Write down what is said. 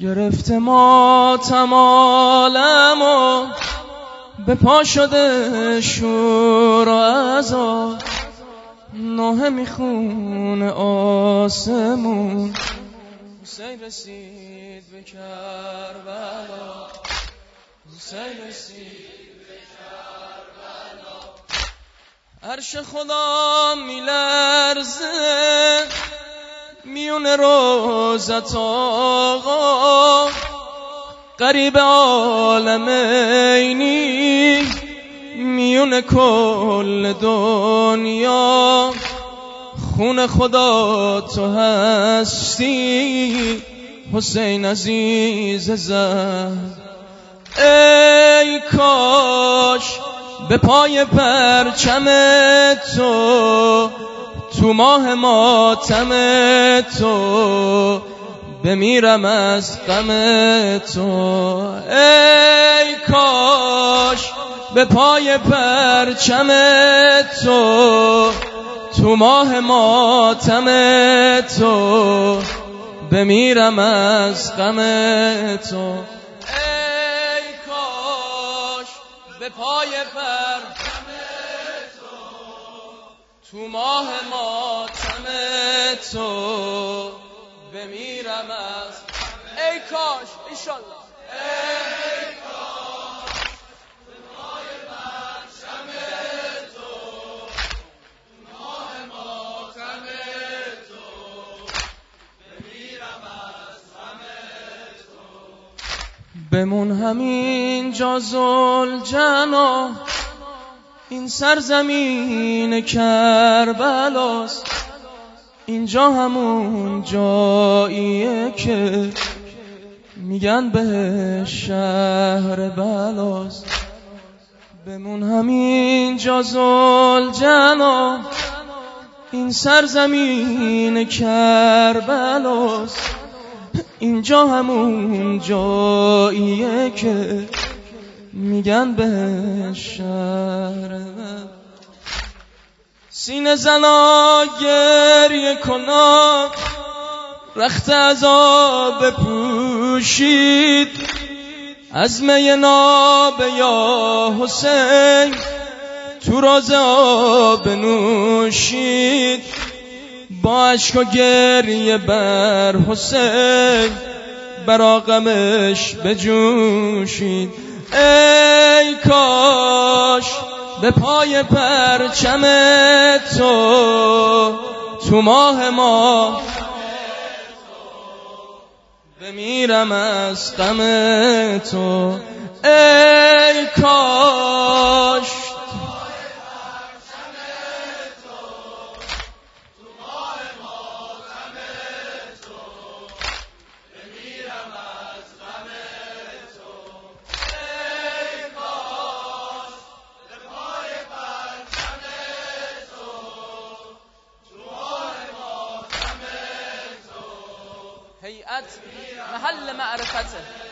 گرفته ماتم عالم و به پا شده شور و عزا، نوحه میخونه آسمون. حسین رسید به کربلا، حسین رسید به کربلا. عرش خدا میلرزه میون روزت آقا، غریب عالم اینی میون کل دنیا. خون خدا تو هستی حسین عزیز زهر. ای کاش به پای پرچم تو ماه ماتم تو بمیرم از غم تو. ای کاش به پای پرچم تو ماه ماتم تو بمیرم از غم تو. ای کاش به پای پرچم تو ماه ماتم تو بمیرم از. ای کاش انشالله ای کاش به پای پرچم تو ماه ماتم تو بمیرم از غم تو. بمون همین جا ذوالجنا، این سرزمین کربلاست. اینجا همون جاییه که میگن به شهر بلاست. بمون همین جا ذوالجنا، این سرزمین کربلاست. اینجا همون جاییه که میگن به شهر. سینه زنا گریه کنا، رخت عذاب بپوشید، از می ناب یا حسین تو راز آب نوشید. با اشک و گریه بر حسین برا غمش بجوشید. ای کاش به پای پرچم تو ماه ما بمیرم از غم تو. ای کاش هيئت محل معرفته.